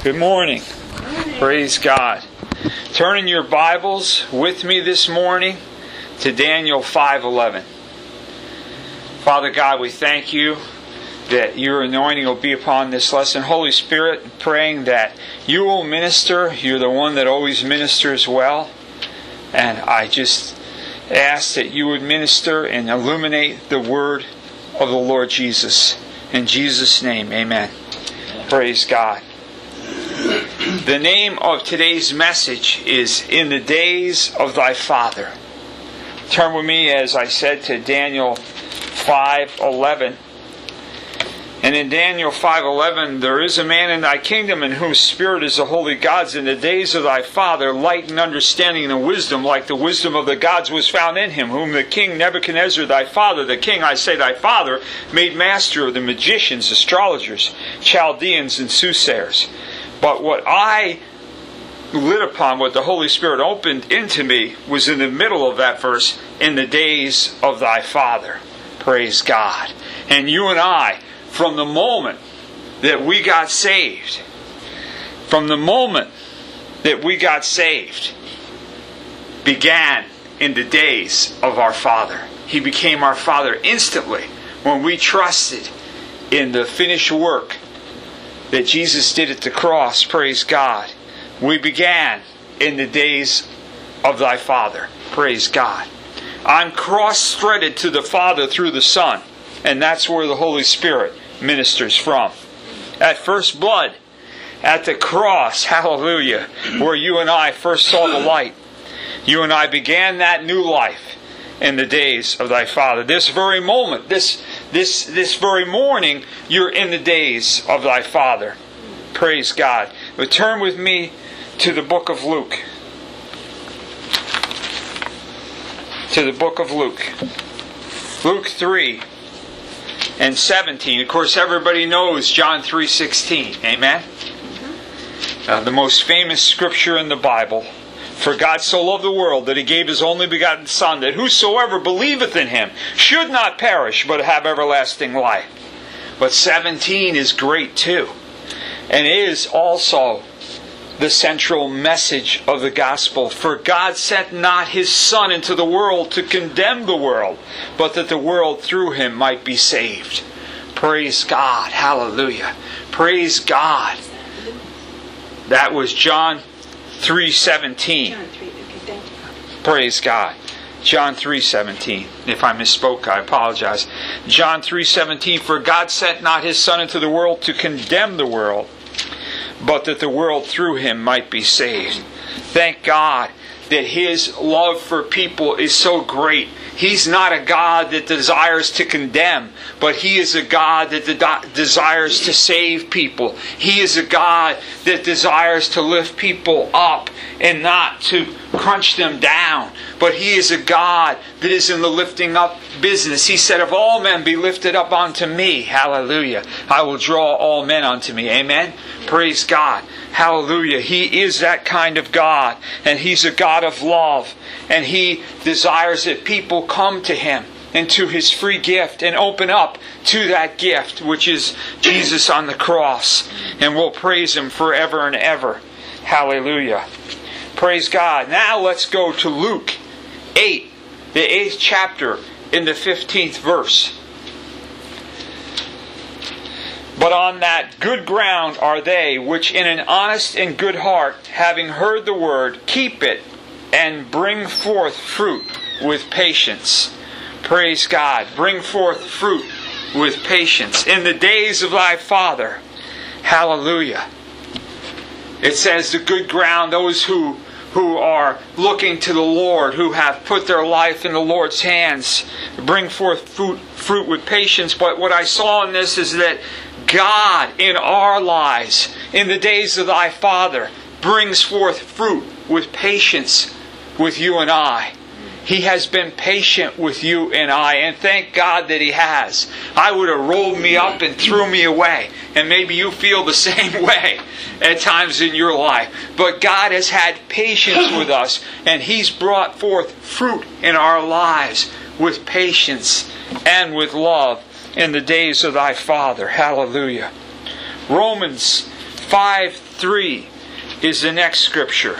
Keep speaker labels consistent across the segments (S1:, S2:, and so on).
S1: Good morning. Praise God. Turn in your Bibles with me this morning to Daniel 5:11. Father God, we thank you that your anointing will be upon this lesson. Holy Spirit, praying that you will minister. You're the one that always ministers well. And I just ask that you would minister and illuminate the word of the Lord Jesus. In Jesus' name, amen. Praise God. The name of today's message is In the Days of Thy Father. Turn with me, as I said, to Daniel 5:11. And in Daniel 5:11, there is a man in thy kingdom in whose spirit is the holy gods. In the days of thy father, light and understanding and wisdom, like the wisdom of the gods, was found in him, whom the king Nebuchadnezzar, thy father, the king, I say thy father, made master of the magicians, astrologers, Chaldeans, and soothsayers. But what I lit upon, what the Holy Spirit opened into me, was in the middle of that verse, in the days of thy father. Praise God. And you and I, from the moment that we got saved, began in the days of our Father. He became our Father instantly when we trusted in the finished work that Jesus did at the cross. Praise God. We began in the days of thy Father. Praise God. I'm cross-threaded to the Father through the Son. And that's where the Holy Spirit ministers from. At first blood, at the cross, hallelujah, where you and I first saw the light. You and I began that new life in the days of thy Father. This very moment, this very morning, you're in the days of thy Father. Praise God. But turn with me to the book of Luke. To the book of Luke. Luke 3 and 17. Of course, everybody knows John 3:16. Amen? The most famous scripture in the Bible. For God so loved the world that He gave His only begotten Son, that whosoever believeth in Him should not perish, but have everlasting life. But 17 is great too. And is also the central message of the gospel. For God sent not His Son into the world to condemn the world, but that the world through Him might be saved. Praise God. Hallelujah. Praise God. That was John 3:17. Praise God. John 3:17. If I misspoke, I apologize. John 3:17. For God sent not His Son into the world to condemn the world, but that the world through Him might be saved. Thank God that His love for people is so great. He's not a God that desires to condemn, but He is a God that desires to save people. He is a God that desires to lift people up and not to crunch them down. But He is a God that is in the lifting up business. He said, if all men be lifted up unto me, hallelujah, I will draw all men unto me. Amen? Praise God. Hallelujah. He is that kind of God. And He's a God of love. And He desires that people come to Him and to His free gift and open up to that gift, which is Jesus on the cross. And we'll praise Him forever and ever. Hallelujah. Praise God. Now let's go to Luke 8, the 8th chapter, in the 15th verse. But on that good ground are they which in an honest and good heart, having heard the word, keep it and bring forth fruit with patience. Praise God. Bring forth fruit with patience. In the days of thy Father. Hallelujah. It says the good ground, those who are looking to the Lord, who have put their life in the Lord's hands, bring forth fruit with patience. But what I saw in this is that God in our lives, in the days of thy Father, brings forth fruit with patience with you and I. He has been patient with you and I, and thank God that He has. I would have rolled me up and threw me away, and maybe you feel the same way at times in your life. But God has had patience with us, and He's brought forth fruit in our lives with patience and with love in the days of thy Father. Hallelujah. Romans 5 5:3 is the next scripture.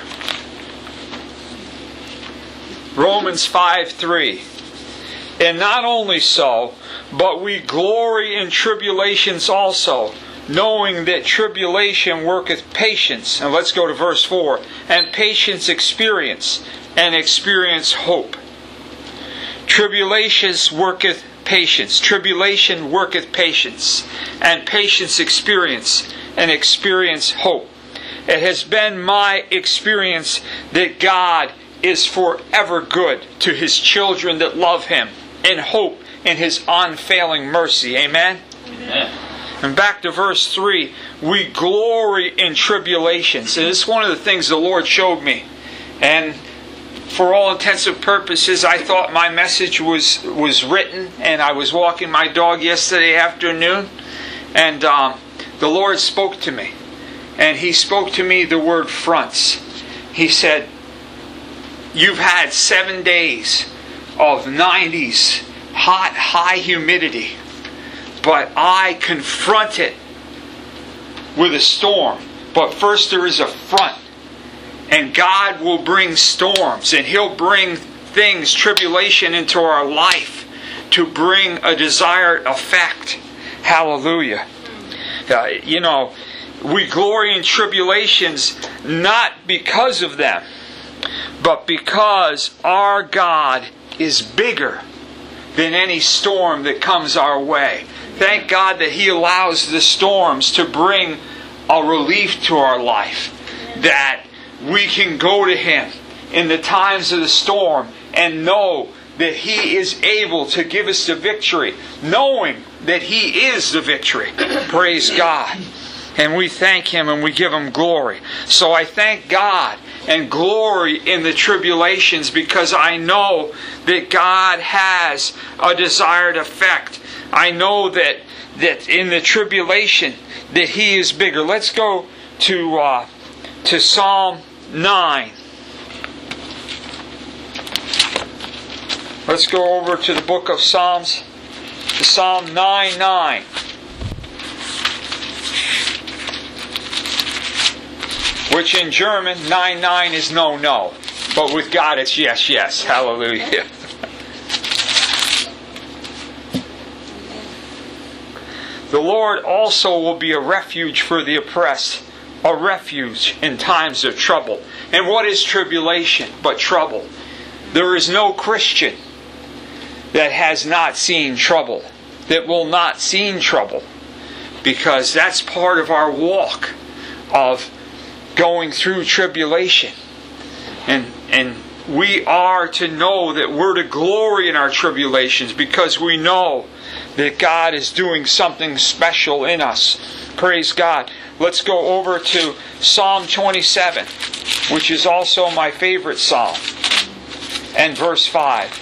S1: Romans 5:3. And not only so, but we glory in tribulations also, knowing that tribulation worketh patience. And let's go to verse 4. And patience experience, and experience hope. Tribulations worketh patience. Tribulation worketh patience. And patience experience, and experience hope. It has been my experience that God is forever good to His children that love Him, and hope in His unfailing mercy. Amen?
S2: Amen.
S1: And back to verse 3, we glory in tribulations. And it's one of the things the Lord showed me. And for all intents and purposes, I thought my message was written. And I was walking my dog yesterday afternoon. And the Lord spoke to me. And He spoke to me the word fronts. He said, you've had 7 days of 90s, hot, high humidity. But I confront it with a storm. But first there is a front. And God will bring storms. And He'll bring things, tribulation into our life to bring a desired effect. Hallelujah. We glory in tribulations not because of them, but because our God is bigger than any storm that comes our way. Thank God that He allows the storms to bring a relief to our life, that we can go to Him in the times of the storm and know that He is able to give us the victory, knowing that He is the victory. Praise God. And we thank Him and we give Him glory. So I thank God and glory in the tribulations, because I know that God has a desired effect. I know that in the tribulation that He is bigger. Let's go to Psalm 9. Let's go over to the book of Psalms, Psalm 9:9. Which in German, 9:9 is no, no. But with God it's yes, yes. Hallelujah. The Lord also will be a refuge for the oppressed, a refuge in times of trouble. And what is tribulation but trouble? There is no Christian that has not seen trouble, that will not see trouble, because that's part of our walk of going through tribulation. And we are to know that we're to glory in our tribulations, because we know that God is doing something special in us. Praise God. Let's go over to Psalm 27, which is also my favorite psalm, and verse 5.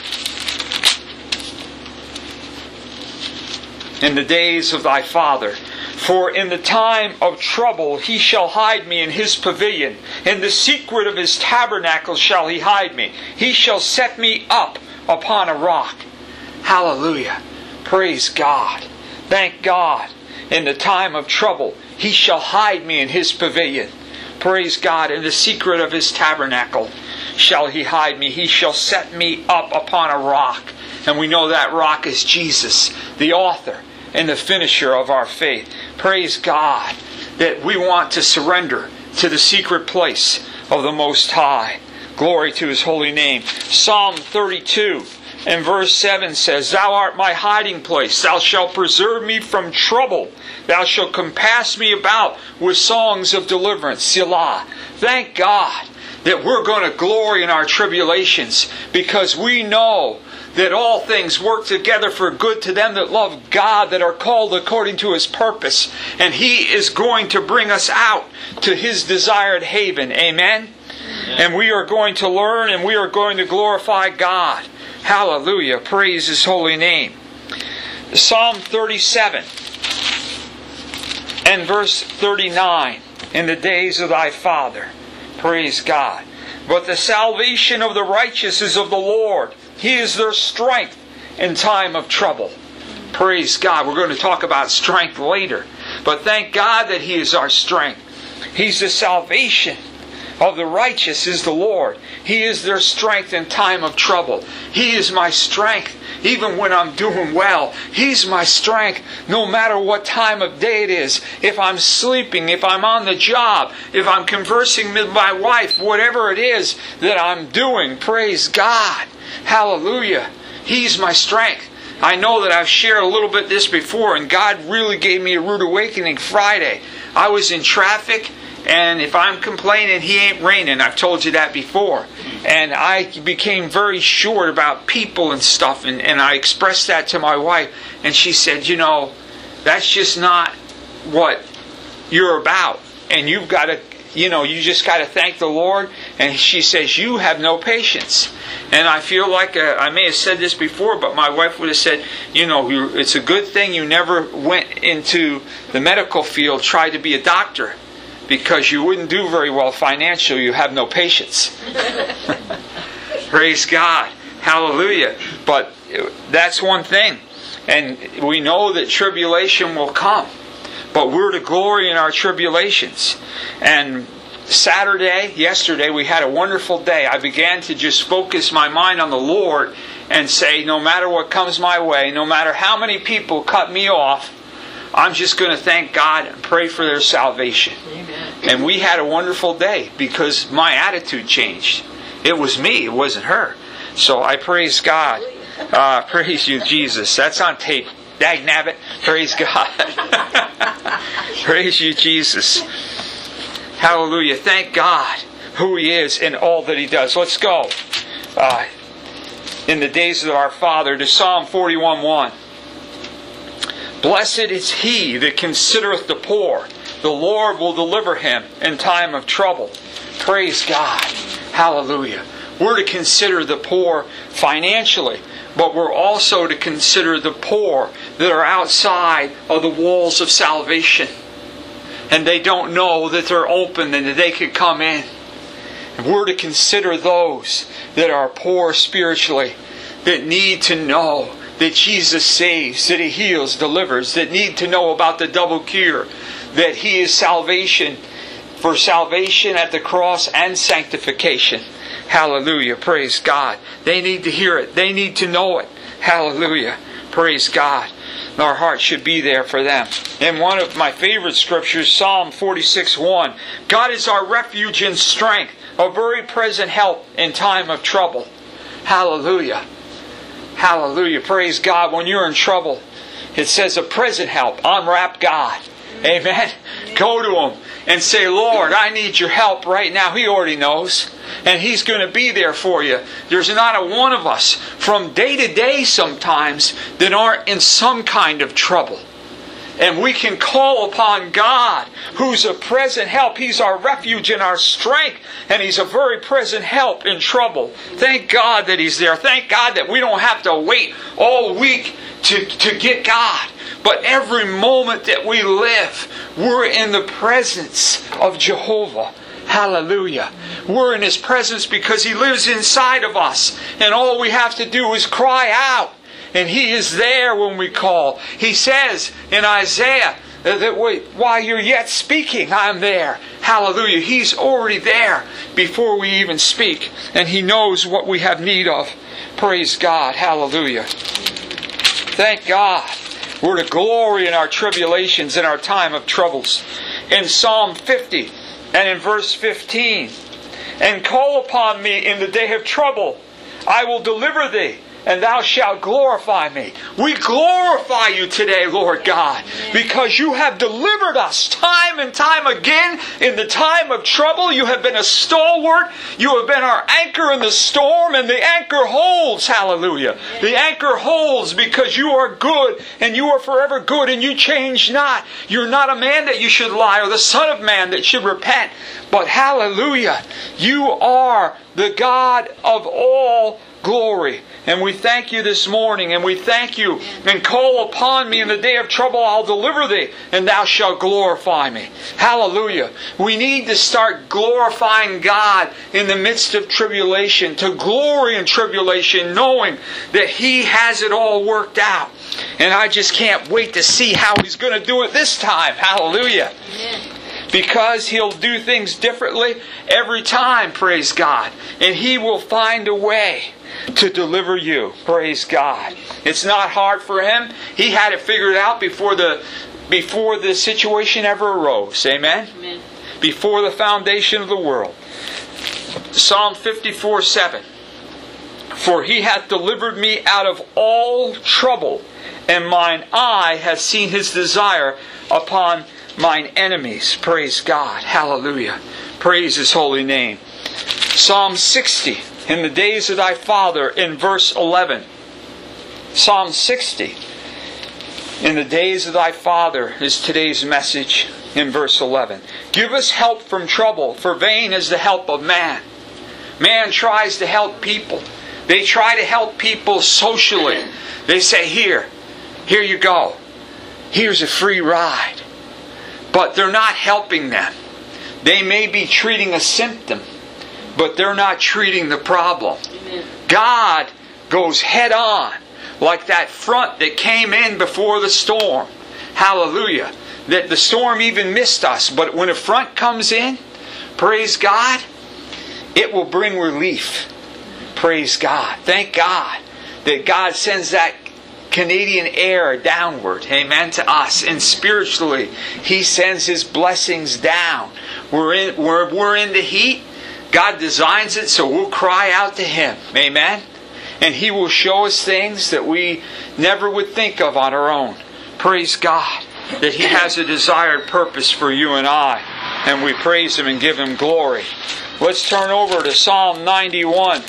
S1: In the days of thy father, for in the time of trouble He shall hide me in His pavilion. In the secret of His tabernacle shall He hide me. He shall set me up upon a rock. Hallelujah. Praise God. Thank God. In the time of trouble He shall hide me in His pavilion. Praise God. In the secret of His tabernacle shall He hide me. He shall set me up upon a rock. And we know that rock is Jesus, the author and the finisher of our faith. Praise God that we want to surrender to the secret place of the Most High. Glory to His holy name. Psalm 32 and verse 7 says, Thou art my hiding place. Thou shalt preserve me from trouble. Thou shalt compass me about with songs of deliverance. Selah. Thank God that we're going to glory in our tribulations, because we know that all things work together for good to them that love God, that are called according to His purpose. And He is going to bring us out to His desired haven. Amen? Amen. And we are going to learn, and we are going to glorify God. Hallelujah. Praise His holy name. Psalm 37 and verse 39. In the days of thy father. Praise God. But the salvation of the righteous is of the Lord. He is their strength in time of trouble. Praise God. We're going to talk about strength later. But thank God that He is our strength. He's the salvation of the righteous is the Lord. He is their strength in time of trouble. He is my strength even when I'm doing well. He's my strength no matter what time of day it is. If I'm sleeping, if I'm on the job, if I'm conversing with my wife, whatever it is that I'm doing, praise God. Hallelujah. He's my strength. I know that I've shared a little bit this before, and God really gave me a rude awakening Friday. I was in traffic, and if I'm complaining, He ain't raining. I've told you that before. And I became very short about people and stuff, and I expressed that to my wife, and she said, you know, that's just not what you're about. And you've got to, you know, you just got to thank the Lord. And she says, you have no patience. And I feel like I may have said this before, but my wife would have said, you know, it's a good thing you never went into the medical field, tried to be a doctor, because you wouldn't do very well financially. You have no patience. Praise God. Hallelujah. But that's one thing. And we know that tribulation will come. But we're to glory in our tribulations. And yesterday, we had a wonderful day. I began to just focus my mind on the Lord and say, no matter what comes my way, no matter how many people cut me off, I'm just going to thank God and pray for their salvation. Amen. And we had a wonderful day because my attitude changed. It was me, it wasn't her. So I praise God. Praise you, Jesus. That's on tape. Dagnabbit. Praise God. Praise you, Jesus. Hallelujah. Thank God who He is and all that He does. Let's go. In the days of our Father to Psalm 41:1. Blessed is he that considereth the poor. The Lord will deliver him in time of trouble. Praise God. Hallelujah. We're to consider the poor financially, but we're also to consider the poor that are outside of the walls of salvation. And they don't know that they're open and that they could come in. And we're to consider those that are poor spiritually, that need to know that Jesus saves, that He heals, delivers, that need to know about the double cure, that He is salvation, for salvation at the cross and sanctification. Hallelujah. Praise God. They need to hear it. They need to know it. Hallelujah. Praise God. Our heart should be there for them. In one of my favorite scriptures, Psalm 46:1, God is our refuge and strength, a very present help in time of trouble. Hallelujah. Hallelujah. Praise God. When you're in trouble, it says a present help. Unwrap God. Amen. Go to Him and say, Lord, I need your help right now. He already knows. And He's going to be there for you. There's not a one of us from day to day sometimes that aren't in some kind of trouble. And we can call upon God, who's a present help. He's our refuge and our strength. And He's a very present help in trouble. Thank God that He's there. Thank God that we don't have to wait all week to get God. But every moment that we live, we're in the presence of Jehovah. Hallelujah. We're in His presence because He lives inside of us. And all we have to do is cry out. And He is there when we call. He says in Isaiah that while you're yet speaking, I'm there. Hallelujah. He's already there before we even speak. And He knows what we have need of. Praise God. Hallelujah. Thank God. We're to glory in our tribulations, in our time of troubles. In Psalm 50 and in verse 15. And call upon me in the day of trouble. I will deliver thee, and thou shalt glorify me. We glorify you today, Lord God, because you have delivered us time and time again in the time of trouble. You have been a stalwart. You have been our anchor in the storm, and the anchor holds. Hallelujah. The anchor holds because you are good, and you are forever good, and you change not. You're not a man that you should lie, or the son of man that should repent. But hallelujah, you are the God of all glory. And we thank you this morning, and we thank you. And call upon me in the day of trouble, I'll deliver thee, and thou shalt glorify me. Hallelujah. We need to start glorifying God in the midst of tribulation, to glory in tribulation, knowing that He has it all worked out. And I just can't wait to see how He's going to do it this time. Hallelujah. Amen. because He'll do things differently every time, praise God. And He will find a way to deliver you, praise God. It's not hard for Him. He had it figured out before the situation ever arose. Amen?
S2: Amen.
S1: Before the foundation of the world. Psalm 54:7. For He hath delivered me out of all trouble, and mine eye hath seen His desire upon mine enemies. Praise God. Hallelujah. Praise His holy name. Psalm 60. In the days of thy father, in verse 11. Psalm 60. In the days of thy father is today's message in verse 11. Give us help from trouble, for vain is the help of man. Man tries to help people. They try to help people socially. They say, here you go. Here's a free ride. But they're not helping them. They may be treating a symptom, but they're not treating the problem.
S2: Amen.
S1: God goes head on, like that front that came in before the storm. Hallelujah. That the storm even missed us. But when a front comes in, praise God, it will bring relief. Praise God. Thank God that God sends that Canadian air downward, amen, to us. And spiritually, He sends His blessings down. We're in the heat. God designs it so we'll cry out to Him, amen. And He will show us things that we never would think of on our own. Praise God that He has a desired purpose for you and I. And we praise Him and give Him glory. Let's turn over to Psalm 91.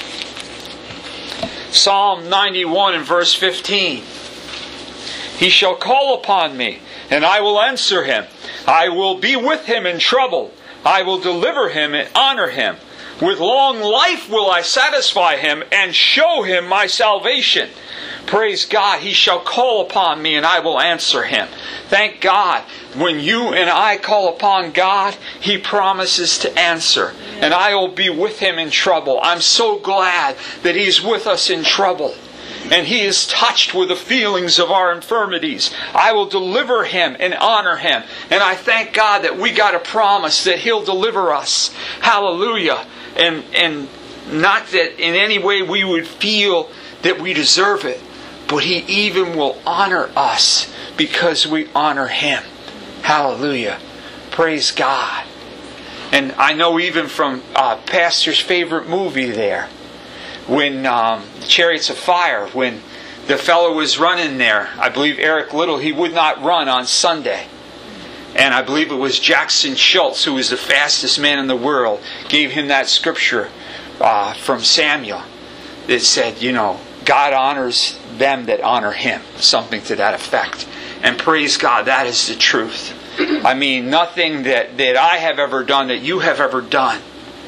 S1: Psalm 91 and verse 15. He shall call upon me, and I will answer him. I will be with him in trouble. I will deliver him and honor him. With long life will I satisfy him and show him my salvation. Praise God. He shall call upon me and I will answer him. Thank God. When you and I call upon God, He promises to answer. And I will be with Him in trouble. I'm so glad that He's with us in trouble. And He is touched with the feelings of our infirmities. I will deliver Him and honor Him. And I thank God that we got a promise that He'll deliver us. Hallelujah. And not that in any way we would feel that we deserve it, but He even will honor us because we honor Him. Hallelujah. Praise God. And I know even from Pastor's favorite movie there, when Chariots of Fire, when the fellow was running there, I believe Eric Little, he would not run on Sunday. And I believe it was Jackson Schultz, who was the fastest man in the world, gave him that scripture from Samuel that said, God honors them that honor Him. Something to that effect. And praise God, that is the truth. I mean, nothing that I have ever done, that you have ever done,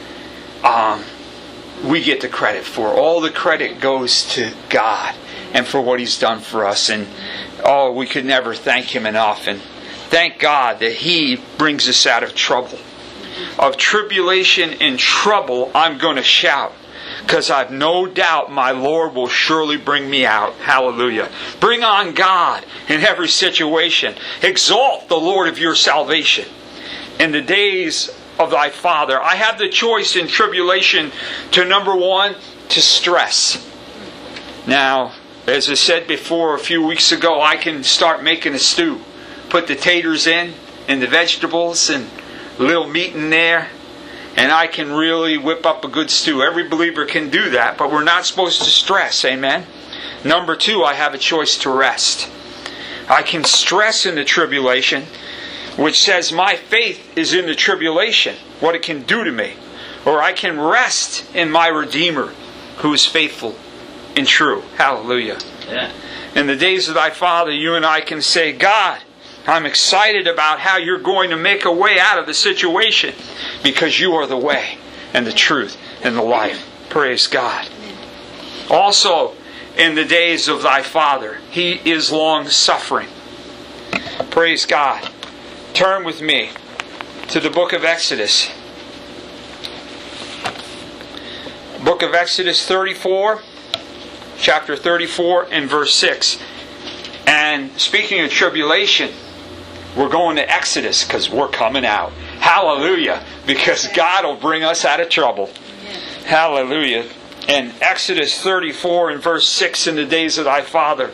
S1: we get the credit for. All the credit goes to God and for what He's done for us. And we could never thank Him enough. And thank God that He brings us out of trouble. Of tribulation and trouble, I'm going to shout. Because I've no doubt my Lord will surely bring me out. Hallelujah. Bring on God in every situation. Exalt the Lord of your salvation. In the days of thy father, I have the choice in tribulation to, number one, to stress. Now, as I said before a few weeks ago, I can start making a stew. Put the taters in, and the vegetables, and a little meat in there. And I can really whip up a good stew. Every believer can do that, but we're not supposed to stress. Amen? Number two, I have a choice to rest. I can stress in the tribulation, which says my faith is in the tribulation, what it can do to me. Or I can rest in my Redeemer, who is faithful and true. Hallelujah.
S2: Yeah.
S1: In the days of thy father, you and I can say, God, I'm excited about how you're going to make a way out of the situation, because you are the way and the truth and the life. Praise God. Also, in the days of thy father, He is long suffering. Praise God. Turn with me to the book of Exodus. Book of Exodus 34, chapter 34 and verse 6. And speaking of tribulation, We're going to Exodus because we're coming out. Hallelujah. Because God will bring us out of trouble. Hallelujah. And Exodus 34 and verse 6, in the days of thy father.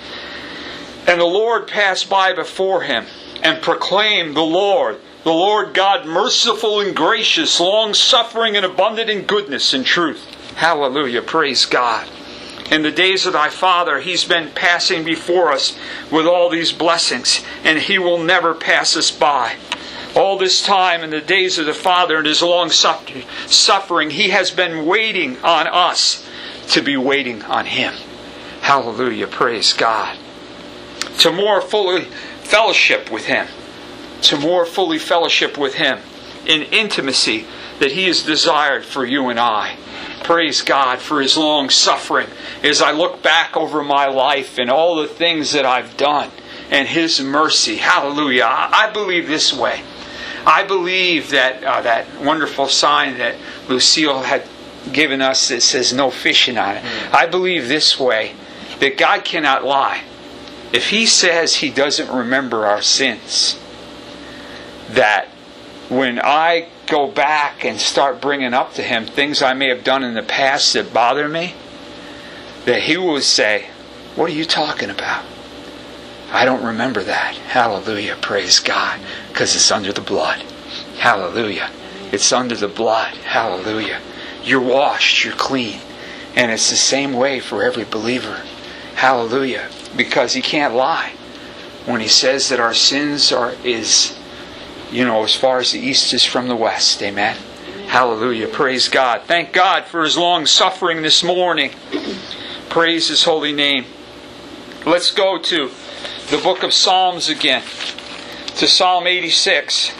S1: And the Lord passed by before him and proclaimed, the Lord God, merciful and gracious, long-suffering and abundant in goodness and truth. Hallelujah. Praise God. In the days of thy father, He's been passing before us with all these blessings, and He will never pass us by. All this time, in the days of the Father and His long suffering, He has been waiting on us to be waiting on Him. Hallelujah. Praise God. To more fully fellowship with Him. To more fully fellowship with Him in intimacy that He has desired for you and I. Praise God for His long suffering. As I look back over my life and all the things that I've done and His mercy. Hallelujah. I believe this way. I believe that that wonderful sign that Lucille had given us that says no fishing on it. I believe this way, that God cannot lie. If He says He doesn't remember our sins, that when I go back and start bringing up to Him things I may have done in the past that bother me, that He will say, what are you talking about? I don't remember that. Hallelujah. Praise God. Because it's under the blood. Hallelujah. It's under the blood. Hallelujah. You're washed. You're clean. And it's the same way for every believer. Hallelujah. Because He can't lie. When He says that our sins are as far as the east is from the west. Amen. Hallelujah. Praise God. Thank God for His long suffering this morning. Praise His holy name. Let's go to the book of Psalms again. To Psalm 86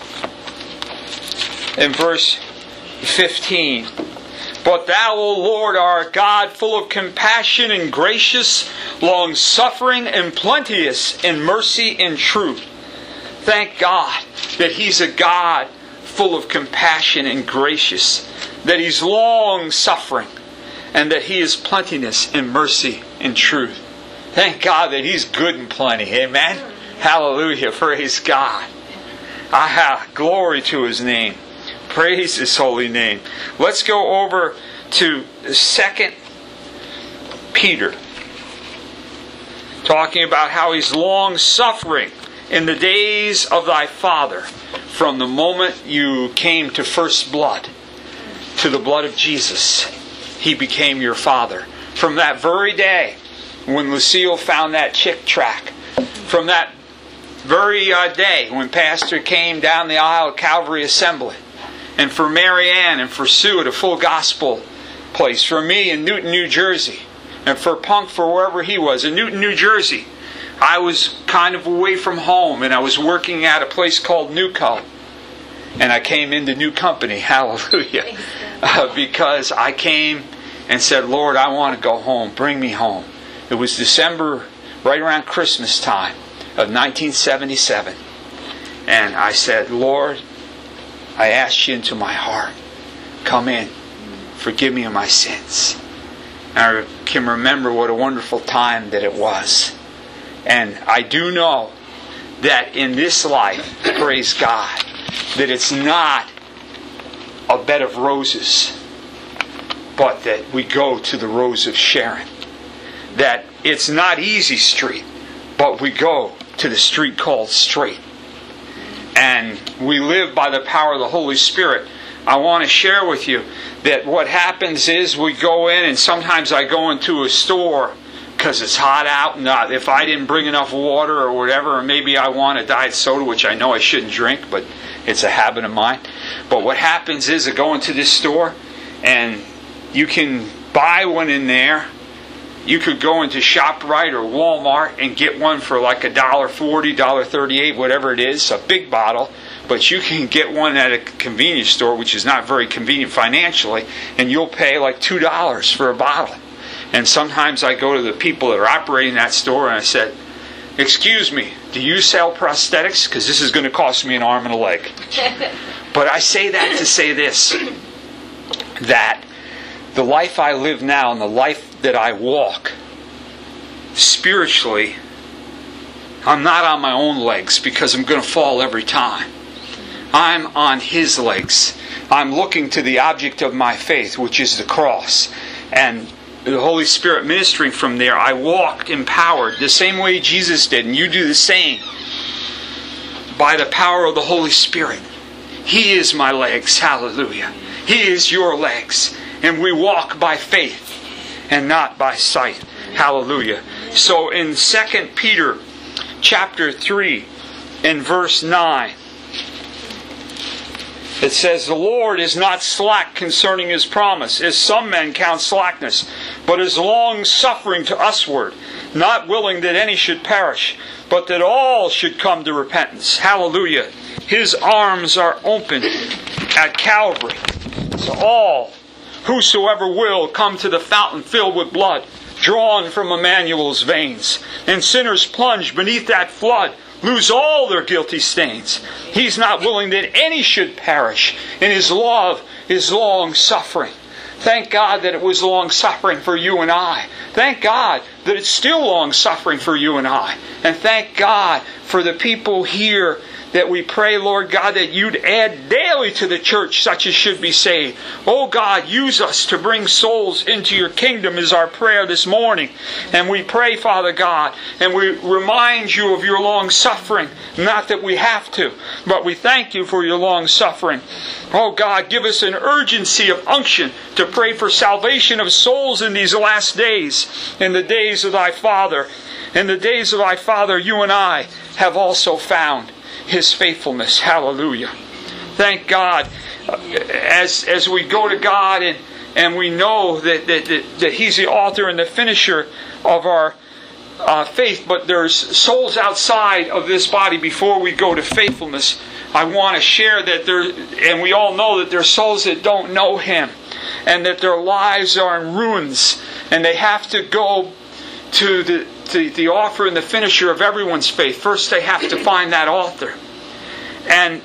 S1: and verse 15. But Thou, O Lord, art a God full of compassion and gracious, long-suffering and plenteous in mercy and truth. Thank God that He's a God full of compassion and gracious, that He's long-suffering, and that He is plenteous in mercy and truth. Thank God that He's good and plenty. Amen? Hallelujah. Praise God. Glory to His name. Praise His holy name. Let's go over to 2 Peter. Talking about how He's long-suffering in the days of thy father. From the moment you came to first blood, to the blood of Jesus, He became your father. From that very day, when Lucille found that chick track, from that very day when Pastor came down the aisle at Calvary Assembly, and for Mary Ann and for Sue at a Full Gospel place, for me in Newton, New Jersey, and for Punk for wherever he was in Newton, New Jersey, I was kind of away from home, and I was working at a place called Newco, and I came into New Company. Hallelujah. Because I came and said, Lord, I want to go home. Bring me home. It was December, right around Christmas time of 1977. And I said, Lord, I ask You into my heart. Come in. Forgive me of my sins. And I can remember what a wonderful time that it was. And I do know that in this life, praise God, that it's not a bed of roses, but that we go to the Rose of Sharon. That it's not easy street, but we go to the street called straight. And we live by the power of the Holy Spirit. I want to share with you that what happens is we go in, and sometimes I go into a store because it's hot out, and if I didn't bring enough water or whatever, or maybe I want a diet soda, which I know I shouldn't drink, but it's a habit of mine. But what happens is I go into this store, and you can buy one in there. You could go into ShopRite or Walmart and get one for like $1.40, $1.38, whatever it is, a big bottle. But you can get one at a convenience store, which is not very convenient financially, and you'll pay like $2 for a bottle. And sometimes I go to the people that are operating that store and I said, excuse me, do you sell prosthetics? Because this is going to cost me an arm and a leg. But I say that to say this, that the life I live now and the life that I walk spiritually I'm not on my own legs because I'm going to fall every time. I'm on His legs. I'm looking to the object of my faith, which is the cross. And the Holy Spirit ministering from there, I walk empowered the same way Jesus did. And you do the same by the power of the Holy Spirit. He is my legs. Hallelujah. He is your legs. And we walk by faith and not by sight. Hallelujah. So in 2 Peter chapter 3 and verse 9, it says, the Lord is not slack concerning His promise, as some men count slackness, but is long-suffering to usward, not willing that any should perish, but that all should come to repentance. Hallelujah. His arms are open at Calvary. So all, whosoever will, come to the fountain filled with blood, drawn from Emmanuel's veins. And sinners plunge beneath that flood, lose all their guilty stains. He's not willing that any should perish. And His love is long-suffering. Thank God that it was long-suffering for you and I. Thank God that it's still long-suffering for you and I. And thank God for the people here that we pray, Lord God, that You'd add daily to the church such as should be saved. Oh God, use us to bring souls into Your kingdom is our prayer this morning. And we pray, Father God, and we remind You of Your long suffering. Not that we have to, but we thank You for Your long suffering. Oh God, give us an urgency of unction to pray for salvation of souls in these last days, in the days of Thy Father. In the days of Thy Father, You and I have also found His faithfulness. Hallelujah. Thank God. As we go to God and we know that He's the author and the finisher of our faith, but there's souls outside of this body before we go to faithfulness. I want to share that and we all know that there's souls that don't know Him and that their lives are in ruins and they have to go to the author and the finisher of everyone's faith. First they have to find that author. And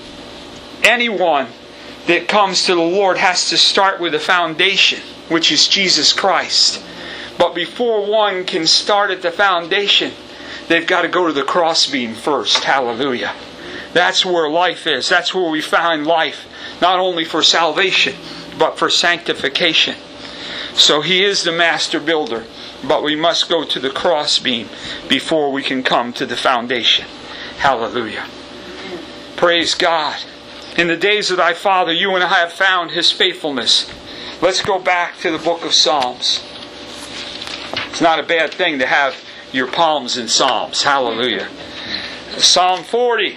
S1: anyone that comes to the Lord has to start with a foundation, which is Jesus Christ. But before one can start at the foundation, they've got to go to the crossbeam first. Hallelujah. That's where life is. That's where we find life. Not only for salvation, but for sanctification. So He is the master builder. But we must go to the crossbeam before we can come to the foundation. Hallelujah. Praise God. In the days of Thy Father, You and I have found His faithfulness. Let's go back to the book of Psalms. It's not a bad thing to have your palms in Psalms. Hallelujah. Psalm 40.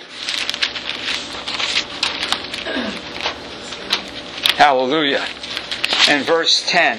S1: Hallelujah. And verse 10.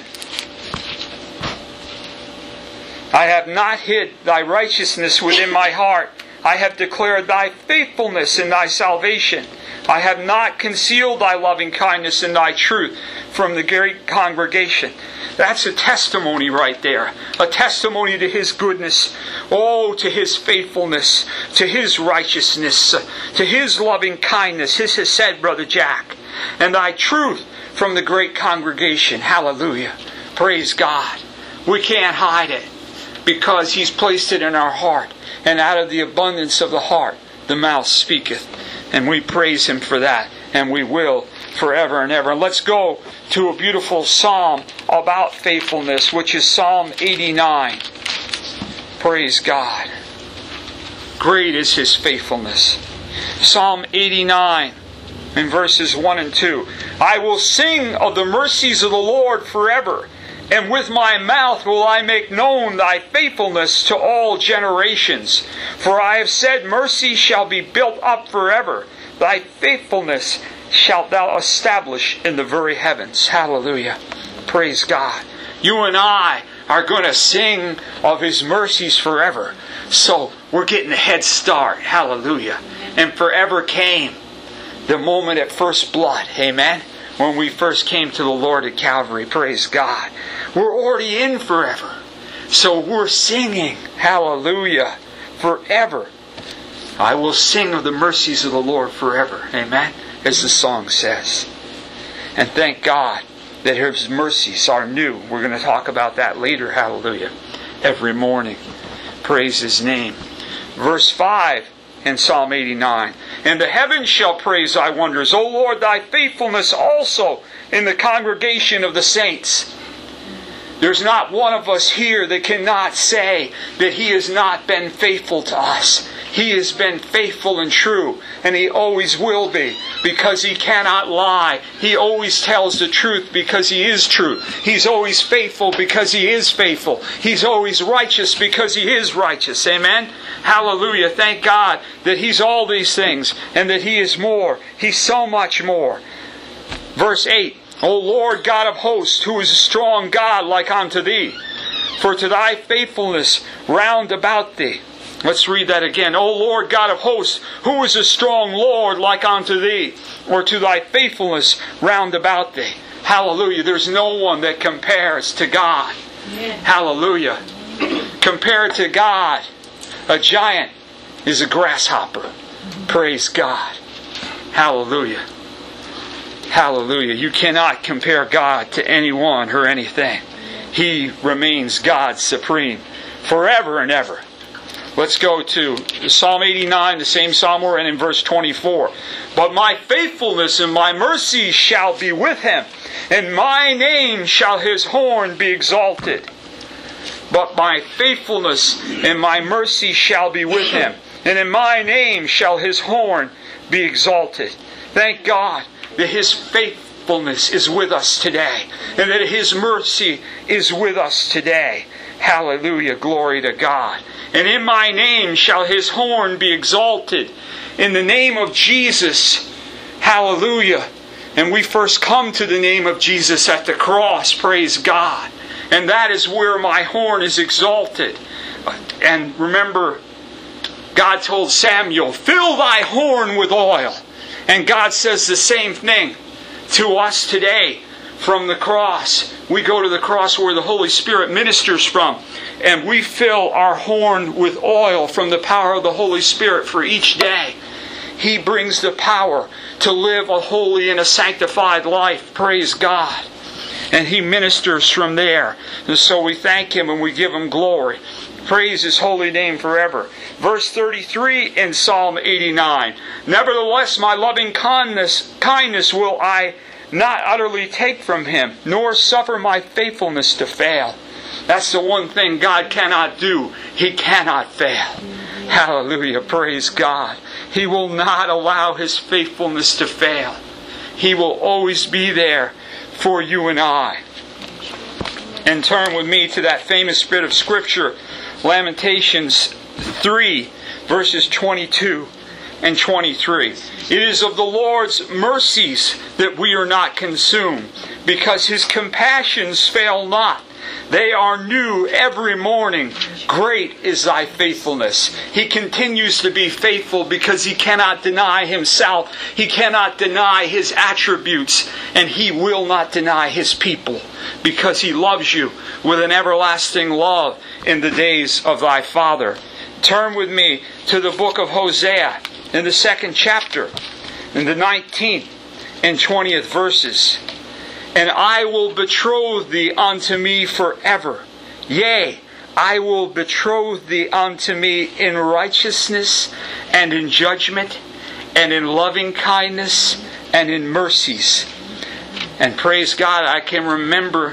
S1: I have not hid Thy righteousness within my heart. I have declared Thy faithfulness in Thy salvation. I have not concealed Thy loving kindness and Thy truth from the great congregation. That's a testimony right there. A testimony to His goodness. Oh, to His faithfulness. To His righteousness. To His loving kindness. This has said, Brother Jack. And Thy truth from the great congregation. Hallelujah. Praise God. We can't hide it, because He's placed it in our heart. And out of the abundance of the heart, the mouth speaketh. And we praise Him for that. And we will forever and ever. And let's go to a beautiful psalm about faithfulness, which is Psalm 89. Praise God. Great is His faithfulness. Psalm 89 in verses 1 and 2. I will sing of the mercies of the Lord forever. And with my mouth will I make known Thy faithfulness to all generations. For I have said, mercy shall be built up forever. Thy faithfulness shalt Thou establish in the very heavens. Hallelujah. Praise God. You and I are going to sing of His mercies forever. So we're getting a head start. Hallelujah. And forever came the moment at first blood. Amen. When we first came to the Lord at Calvary. Praise God. We're already in forever. So we're singing. Hallelujah. Forever. I will sing of the mercies of the Lord forever. Amen. As the song says. And thank God that His mercies are new. We're going to talk about that later. Hallelujah. Every morning. Praise His name. Verse 5 in Psalm 89. And the heavens shall praise thy wonders, O Lord, thy faithfulness also in the congregation of the saints. There's not one of us here that cannot say that He has not been faithful to us. He has been faithful and true, and He always will be, because He cannot lie. He always tells the truth because He is true. He's always faithful because He is faithful. He's always righteous because He is righteous. Amen? Hallelujah. Thank God that He's all these things, and that He is more. He's so much more. Verse 8. O Lord God of hosts, who is a strong God like unto Thee, for to Thy faithfulness round about Thee. Let's read that again. O Lord God of hosts, who is a strong Lord like unto Thee, or to Thy faithfulness round about Thee. Hallelujah. There's no one that compares to God. Amen. Hallelujah. Compared to God, a giant is a grasshopper. Praise God. Hallelujah. Hallelujah. You cannot compare God to anyone or anything. He remains God supreme forever and ever. Let's go to Psalm 89, the same psalm we're in verse 24. But my faithfulness and my mercy shall be with him, and my name shall his horn be exalted. But my faithfulness and my mercy shall be with him, and in my name shall his horn be exalted. Thank God that His faithfulness is with us today, and that His mercy is with us today. Hallelujah, glory to God. And in my name shall His horn be exalted. In the name of Jesus, hallelujah. And we first come to the name of Jesus at the cross, praise God. And that is where my horn is exalted. And remember, God told Samuel, fill thy horn with oil. And God says the same thing to us today from the cross. We go to the cross where the Holy Spirit ministers from, and we fill our horn with oil from the power of the Holy Spirit for each day. He brings the power to live a holy and a sanctified life. Praise God. And He ministers from there. And so we thank Him and we give Him glory. Praise His holy name forever. Verse 33 in Psalm 89. Nevertheless, my loving kindness will I not utterly take from him, nor suffer my faithfulness to fail. That's the one thing God cannot do. He cannot fail. Hallelujah. Praise God. He will not allow His faithfulness to fail. He will always be there for you and I. And turn with me to that famous bit of Scripture, Lamentations 3, verses 22 and 23. It is of the Lord's mercies that we are not consumed, because His compassions fail not. They are new every morning. Great is thy faithfulness. He continues to be faithful because He cannot deny Himself. He cannot deny His attributes. And He will not deny His people, because He loves you with an everlasting love in the days of thy Father. Turn with me to the book of Hosea in the 2nd chapter, in the 19th and 20th verses. And I will betroth thee unto me forever. Yea, I will betroth thee unto me in righteousness and in judgment and in loving kindness and in mercies. And praise God, I can remember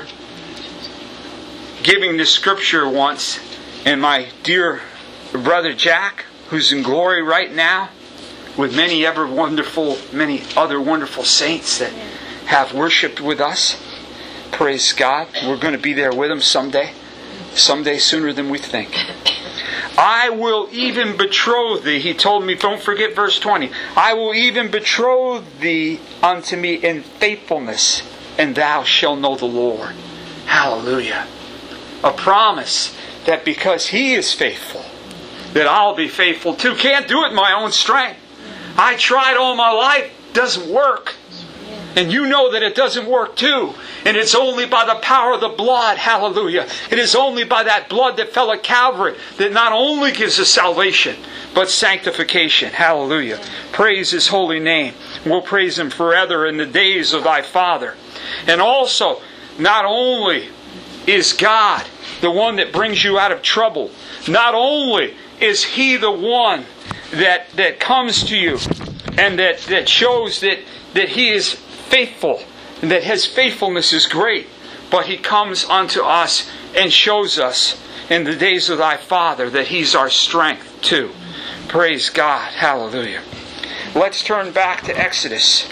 S1: giving this scripture once, and my dear brother Jack, who's in glory right now, with many other wonderful saints that have worshipped with us. Praise God. We're going to be there with them someday. Someday sooner than we think. I will even betroth thee. He told me, don't forget verse 20. I will even betroth thee unto me in faithfulness, and thou shalt know the Lord. Hallelujah. A promise that because He is faithful, that I'll be faithful too. Can't do it in my own strength. I tried all my life. Doesn't work. And you know that it doesn't work too. And it's only by the power of the blood. Hallelujah. It is only by that blood that fell at Calvary that not only gives us salvation, but sanctification. Hallelujah. Praise His holy name. We'll praise Him forever in the days of thy Father. And also, not only is God the one that brings you out of trouble, not only is He the one that comes to you and that shows that He is faithful and that His faithfulness is great. But He comes unto us and shows us in the days of thy Father that He's our strength too. Praise God. Hallelujah. Let's turn back to Exodus.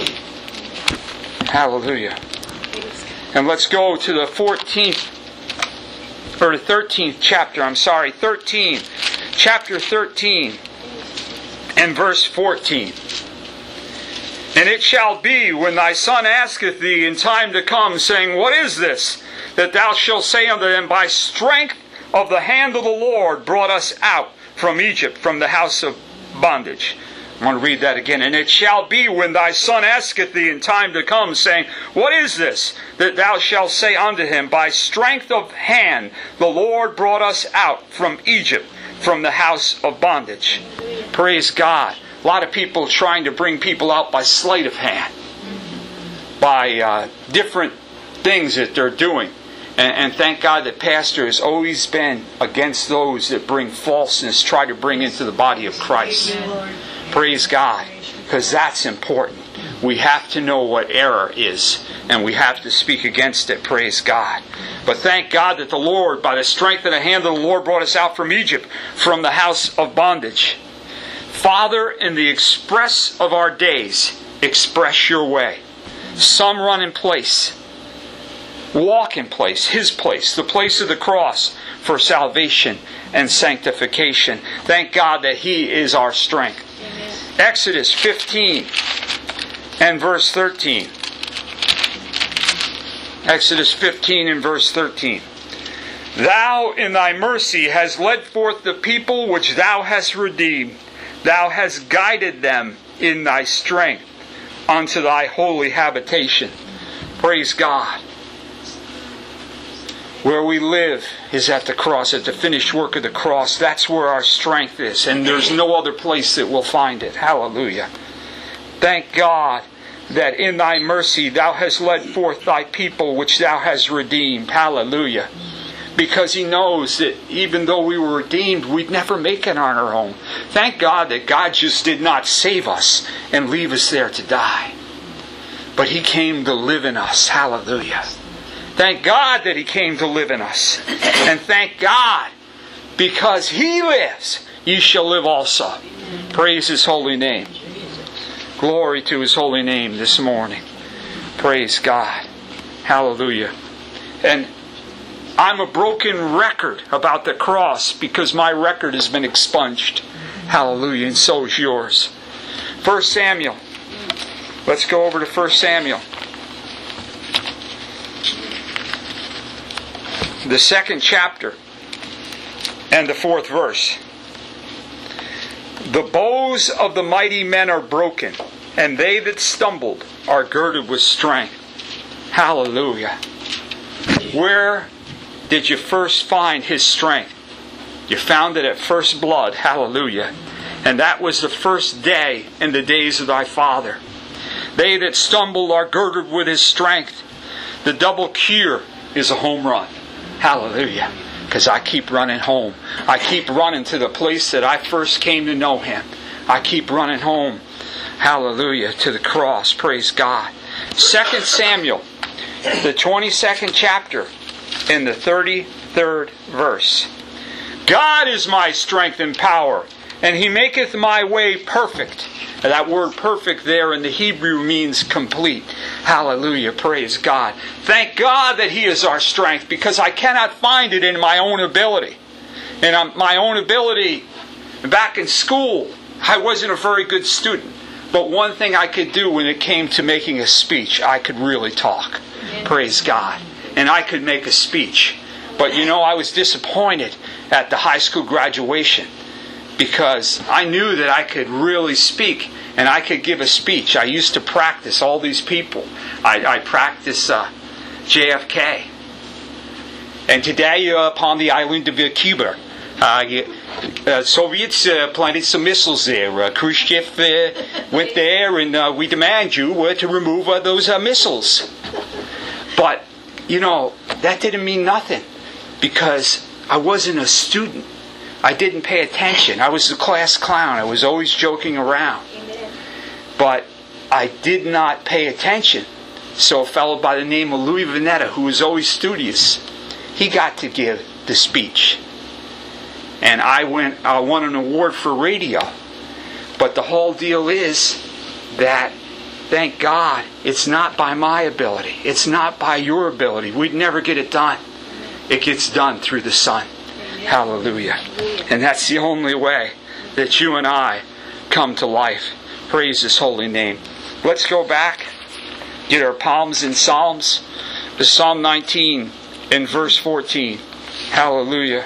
S1: Hallelujah. And let's go to the 13th chapter. 13. Chapter 13 and verse 14. And it shall be, when thy son asketh thee in time to come, saying, What is this? That thou shalt say unto them, By strength of the hand of the Lord brought us out from Egypt, from the house of bondage. I want to read that again. And it shall be, when thy son asketh thee in time to come, saying, What is this? That thou shalt say unto him, By strength of hand the Lord brought us out from Egypt, from the house of bondage. Praise God. A lot of people trying to bring people out by sleight of hand, by different things that they're doing. And thank God that Pastor has always been against those that bring falseness, try to bring into the body of Christ. Praise God, because that's important. We have to know what error is, and we have to speak against it. Praise God. But thank God that the Lord, by the strength of the hand of the Lord, brought us out from Egypt, from the house of bondage. Father, in the express of our days, express your way. Some run in place. Walk in place, His place, the place of the cross for salvation and sanctification. Thank God that He is our strength. Amen. Exodus 15 and verse 13. Exodus 15 and verse 13. Thou in thy mercy hast led forth the people which thou hast redeemed. Thou hast guided them in thy strength unto thy holy habitation. Praise God. Where we live is at the cross, at the finished work of the cross. That's where our strength is, and there's no other place that we'll find it. Hallelujah. Thank God that in thy mercy thou hast led forth thy people which thou hast redeemed. Hallelujah. Because He knows that even though we were redeemed, we'd never make it on our own. Thank God that God just did not save us and leave us there to die. But He came to live in us. Hallelujah. Thank God that He came to live in us. And thank God, because He lives, you shall live also. Praise His holy name. Glory to His holy name this morning. Praise God. Hallelujah. And I'm a broken record about the cross because my record has been expunged. Hallelujah. And so is yours. 1 Samuel. Let's go over to 1 Samuel. The 2nd chapter and the 4th verse. The bows of the mighty men are broken, and they that stumbled are girded with strength. Hallelujah. Where did you first find His strength? You found it at first blood. Hallelujah. And that was the first day in the days of thy Father. They that stumbled are girded with His strength. The double cure is a home run. Hallelujah. Because I keep running home. I keep running to the place that I first came to know Him. I keep running home. Hallelujah. To the cross. Praise God. 2 Samuel, the 22nd chapter, in the 33rd verse. God is my strength and power, and He maketh my way perfect. That word perfect there in the Hebrew means complete. Hallelujah. Praise God. Thank God that He is our strength, because I cannot find it in my own ability. And my own ability, back in school, I wasn't a very good student. But one thing I could do when it came to making a speech, I could really talk. Praise God. And I could make a speech. But I was disappointed at the high school graduation, because I knew that I could really speak and I could give a speech. I used to practice all these people. I practiced JFK. And today upon the island of Cuba, Soviets planted some missiles there. Khrushchev went there, and we demand you to remove those missiles. But, that didn't mean nothing, because I wasn't a student. I didn't pay attention. I was the class clown. I was always joking around.
S2: Amen.
S1: But I did not pay attention. So a fellow by the name of Louis Vanetta, who was always studious, he got to give the speech. And I won an award for radio. But the whole deal is that, thank God, it's not by my ability. It's not by your ability. We'd never get it done. It gets done through the Son.
S2: Amen.
S1: Hallelujah. And that's the only way that you and I come to life. Praise His holy name. Let's go back. Get our palms in Psalms. To Psalm 19 and verse 14. Hallelujah.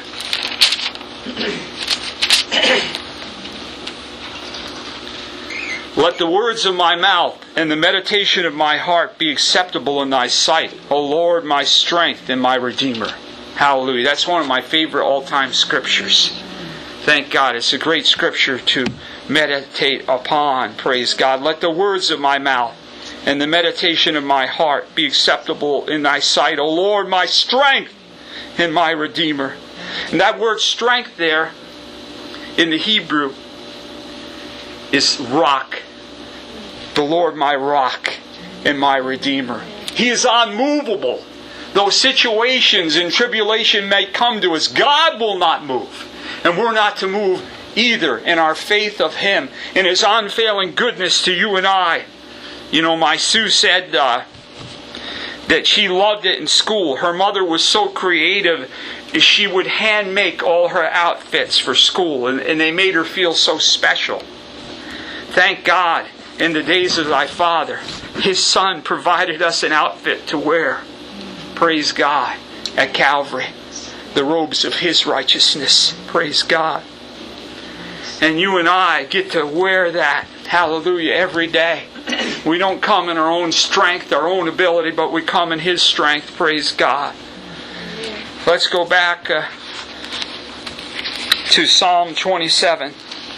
S1: Let the words of my mouth and the meditation of my heart be acceptable in Thy sight, O Lord, my strength and my Redeemer. Hallelujah. That's one of my favorite all-time scriptures. Thank God. It's a great scripture to meditate upon. Praise God. Let the words of my mouth and the meditation of my heart be acceptable in Thy sight, O Lord, my strength and my Redeemer. And that word strength there in the Hebrew is rock. The Lord my rock and my Redeemer. He is unmovable. Though situations and tribulation may come to us, God will not move. And we're not to move either in our faith of Him, in His unfailing goodness to you and I. You know, my Sue said that she loved it in school. Her mother was so creative, she would hand make all her outfits for school, and they made her feel so special. Thank God, in the days of thy father, His Son provided us an outfit to wear. Praise God. At Calvary. The robes of His righteousness. Praise God. And you and I get to wear that. Hallelujah. Every day. We don't come in our own strength, our own ability, but we come in His strength. Praise God. Let's go back to Psalm 27.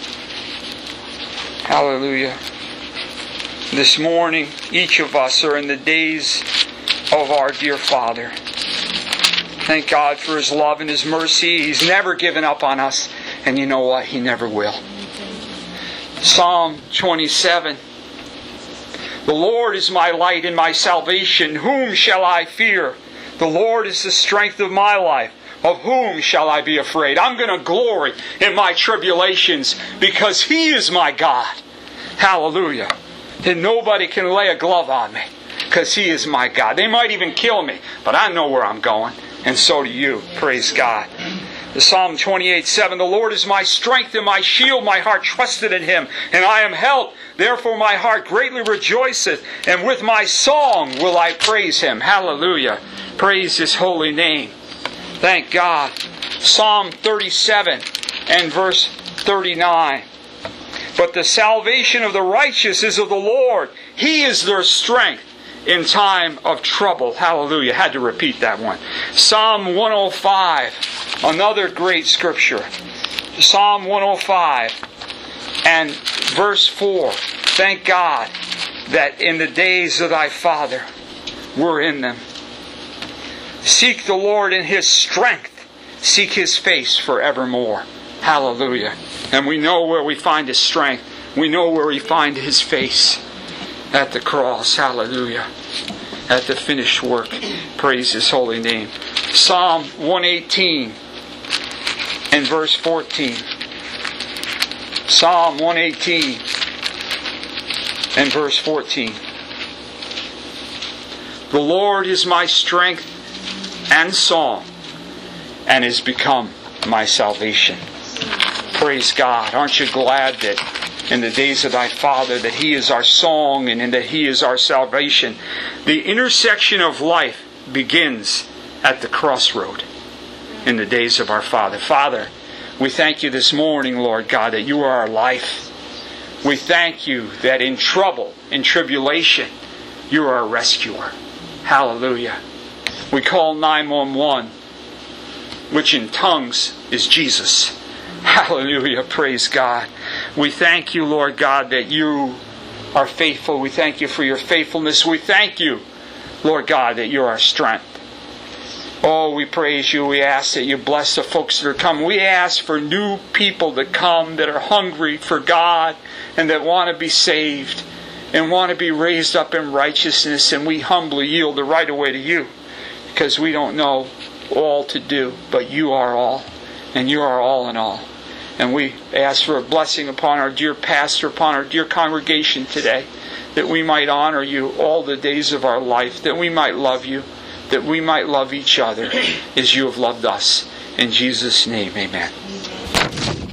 S1: Hallelujah. This morning, each of us are in the days of our dear Father. Thank God for His love and His mercy. He's never given up on us. And you know what? He never will. Psalm 27. The Lord is my light and my salvation. Whom shall I fear? The Lord is the strength of my life. Of whom shall I be afraid? I'm going to glory in my tribulations because He is my God. Hallelujah. And nobody can lay a glove on me because He is my God. They might even kill me, but I know where I'm going. And so do you. Praise God. The Psalm 28:7. The Lord is my strength and my shield. My heart trusted in Him, and I am helped. Therefore my heart greatly rejoiceth, and with my song will I praise Him. Hallelujah. Praise His holy name. Thank God. Psalm 37 and verse 39. But the salvation of the righteous is of the Lord. He is their strength in time of trouble. Hallelujah. Had to repeat that one. Psalm 105. Another great scripture. Psalm 105 and verse 4. Thank God that in the days of thy Father we're in them. Seek the Lord in His strength. Seek His face forevermore. Hallelujah. And we know where we find His strength. We know where we find His face. At the cross. Hallelujah. At the finished work. Praise His holy name. Psalm 118 and verse 14. Psalm 118 and verse 14. The Lord is my strength and song, and is become my salvation. Praise God. Aren't you glad that in the days of thy Father that He is our song and that He is our salvation? The intersection of life begins at the crossroad in the days of our Father. Father, we thank You this morning, Lord God, that You are our life. We thank You that in trouble, in tribulation, You are our rescuer. Hallelujah. We call 911, which in tongues is Jesus. Hallelujah. Praise God. We thank You, Lord God, that You are faithful. We thank You for Your faithfulness. We thank You, Lord God, that You're our strength. Oh, we praise you. We ask that you bless the folks that are coming. We ask for new people to come that are hungry for God and that want to be saved and want to be raised up in righteousness. And we humbly yield the right away to you because we don't know all to do, but you are all, and you are all in all. And we ask for a blessing upon our dear pastor, upon our dear congregation today, that we might honor you all the days of our life, that we might love you, that we might love each other as you have loved us. In Jesus' name, amen.